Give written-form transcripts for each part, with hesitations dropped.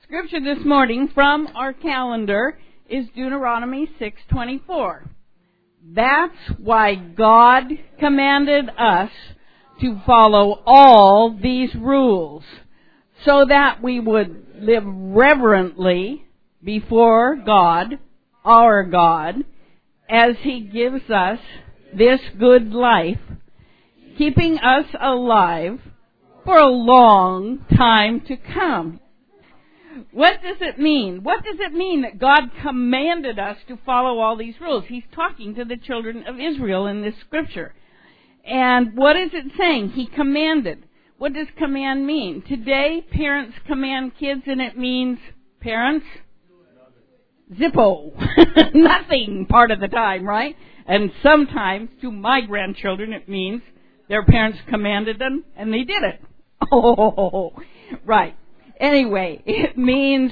Scripture this morning from our calendar is Deuteronomy 6:24. That's why God commanded us to follow all these rules, so that we would live reverently before God, our God, as He gives us this good life, keeping us alive for a long time to come. What does it mean? What does it mean that God commanded us to follow all these rules? He's talking to the children of Israel in this scripture. And what is it saying? He commanded. What does command mean? Today, parents command kids, and it means parents, zippo, nothing part of the time, right? And sometimes, to my grandchildren, it means their parents commanded them, and they did it. Oh, right. Anyway, it means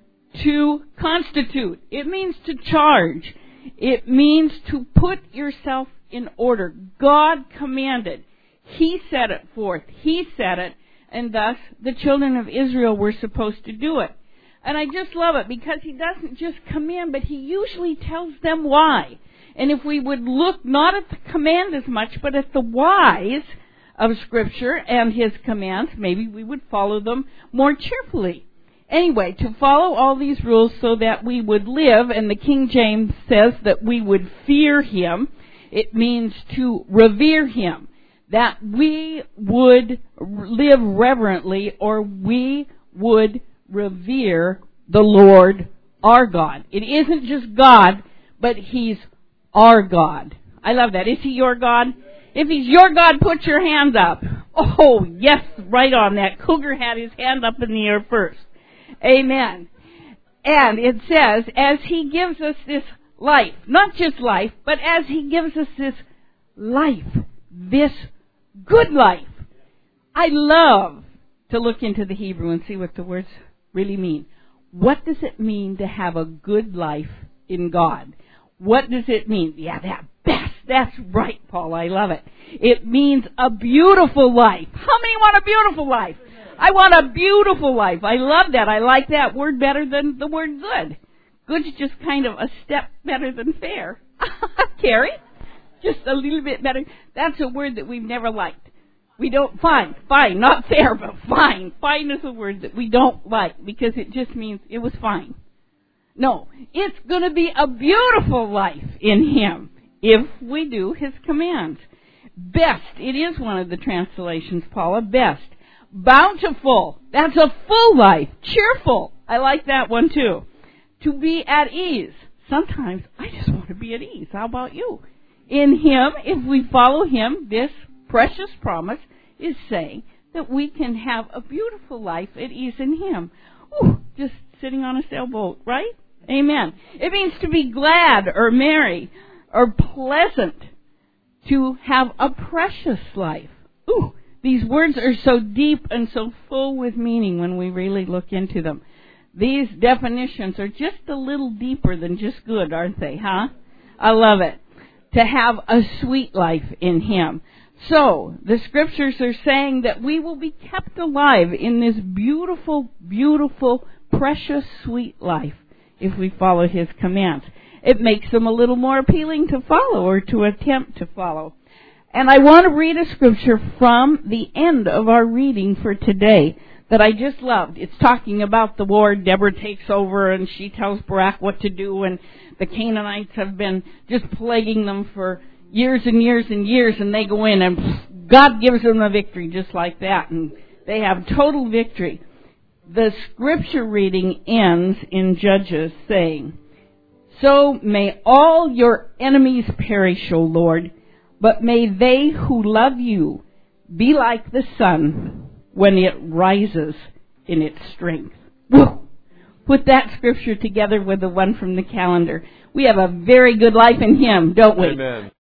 to constitute. It means to charge. It means to put yourself in order. God commanded. He set it forth. He said it. And thus, the children of Israel were supposed to do it. And I just love it because He doesn't just command, but He usually tells them why. And if we would look not at the command as much, but at the whys of Scripture and His commands, maybe we would follow them more cheerfully. Anyway, to follow all these rules so that we would live, and the King James says that we would fear Him. It means to revere Him, that we would live reverently, or we would revere the Lord our God. It isn't just God, but He's our God. I love that. Is He your God? If He's your God, put your hands up. Oh, yes, right on. That cougar had his hand up in the air first. Amen. And it says, as He gives us this life, not just life, but as He gives us this life, this good life. I love to look into the Hebrew and see what the words really mean. What does it mean to have a good life in God? What does it mean? Yeah, that best. That's right, Paul. I love it. It means a beautiful life. How many want a beautiful life? I want a beautiful life. I love that. I like that word better than the word good. Good's just kind of a step better than fair. Carrie? Just a little bit better. That's a word that we've never liked. We don't, fine, not fair, but fine. Fine is a word that we don't like because it just means it was fine. No, it's going to be a beautiful life in Him if we do His commands. Best, it is one of the translations, Paula, best. Bountiful, that's a full life. Cheerful, I like that one too. To be at ease. Sometimes I just want to be at ease. How about you? In Him, if we follow Him, this precious promise is saying that we can have a beautiful life at ease in Him. Ooh, just sitting on a sailboat, right? Amen. It means to be glad or merry or pleasant, to have a precious life. Ooh, these words are so deep and so full with meaning when we really look into them. These definitions are just a little deeper than just good, aren't they, huh? I love it. To have a sweet life in Him. So, the Scriptures are saying that we will be kept alive in this beautiful, beautiful, precious, sweet life if we follow His commands. It makes them a little more appealing to follow or to attempt to follow. And I want to read a scripture from the end of our reading for today that I just loved. It's talking about the war. Deborah takes over and she tells Barak what to do, and the Canaanites have been just plaguing them for years and years and years, and they go in and God gives them a victory just like that, and they have total victory. The scripture reading ends in Judges saying, "So may all your enemies perish, O Lord, but may they who love you be like the sun when it rises in its strength." Woo! Put that scripture together with the one from the calendar. We have a very good life in Him, don't we? Amen.